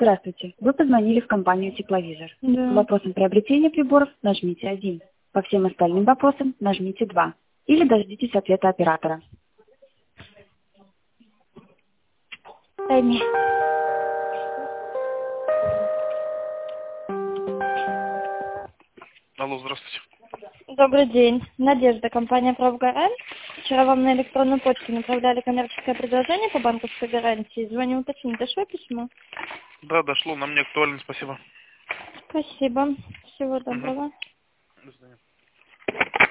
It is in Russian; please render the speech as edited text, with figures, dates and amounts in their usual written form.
Здравствуйте. Вы позвонили в компанию «Тепловизор». Да. По вопросам приобретения приборов нажмите 1. По всем остальным вопросам нажмите 2. Или дождитесь ответа оператора. Дай мне. Алло, здравствуйте. Добрый день. Надежда, компания «Правгарант». Вчера вам на электронную почту направляли коммерческое предложение по банковской гарантии. Звоню уточнить, дошло письмо? Да, дошло, нам не актуально, спасибо. Спасибо. Всего Угу. доброго. До свидания.